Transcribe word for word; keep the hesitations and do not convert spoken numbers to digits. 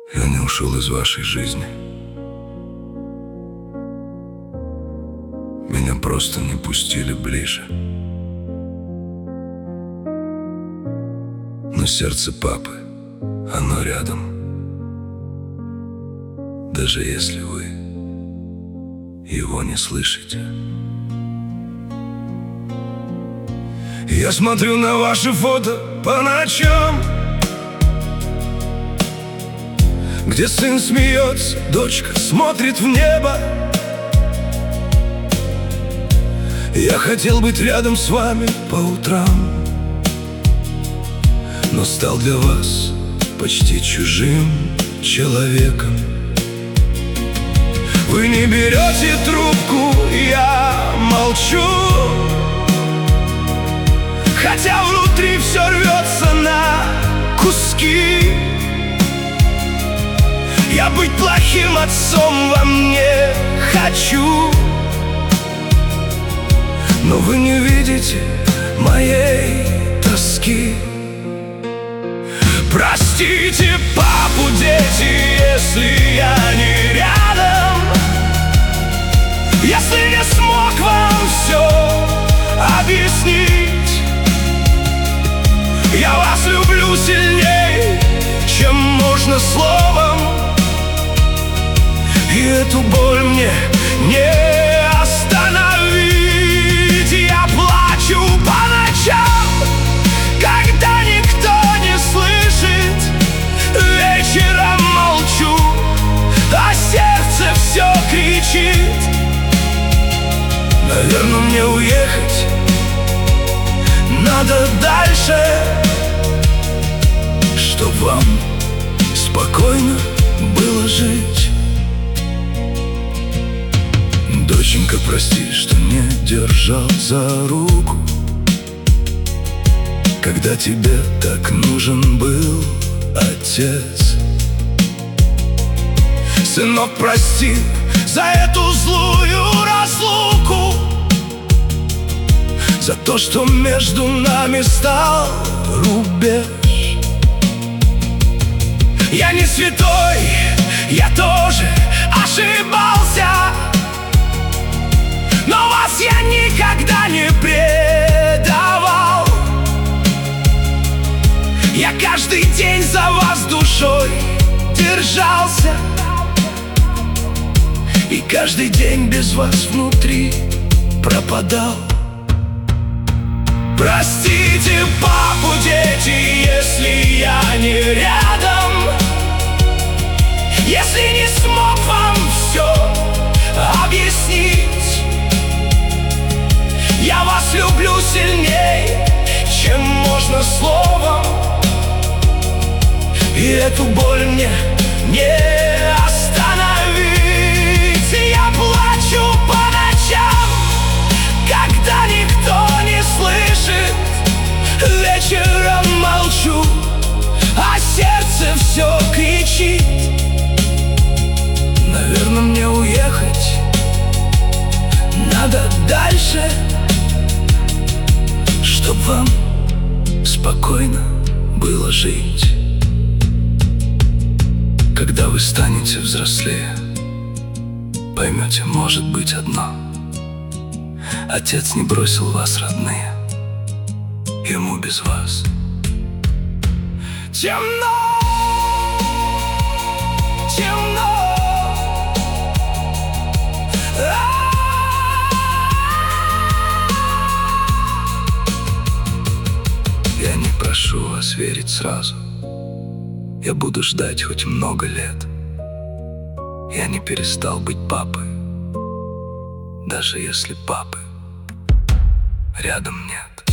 Я не ушел из вашей жизни. Меня просто не пустили ближе. Но сердце папы, оно рядом. Даже если вы его не слышите. Я смотрю на ваши фото по ночам, где сын смеется, дочка смотрит в небо. Я хотел быть рядом с вами по утрам, но стал для вас почти чужим человеком. Вы не берете трубку, я молчу, хотя внутри все рвется на куски. Я быть плохим отцом вам не хочу, но вы не видите моей тоски. Простите, папу, дети, если я не рядом, если не смог вам все объяснить. Я вас люблю сильней, чем можно словом, и эту боль мне не остановить. Я плачу по ночам, когда никто не слышит. Вечером молчу, а сердце все кричит. Наверное, мне уехать надо дальше, чтоб вам спокойно было жить. Доченька, прости, что не держал за руку, когда тебе так нужен был отец. Сынок, прости за эту злую разлуку, за то, что между нами стал рубеж. Я не святой, я тоже ошибался, но вас я никогда не предавал. Я каждый день за вас душой держался, и каждый день без вас внутри пропадал. Простите, папу, дети, если я не рядом, если не смог вам все объяснить. Я вас люблю сильней, чем можно словом, и эту боль мне не остановить. Я плачу по ночам, когда никто не слышит. Вечером молчу, а сердце все кричит. Наверное, мне уехать надо дальше, чтоб вам спокойно было жить. Когда вы станете взрослее, поймете, может быть, одно: отец не бросил вас, родные, ему без вас темно, темно. Я не прошу вас верить сразу, я буду ждать хоть много лет. Я не перестал быть папой, даже если папы рядом нет.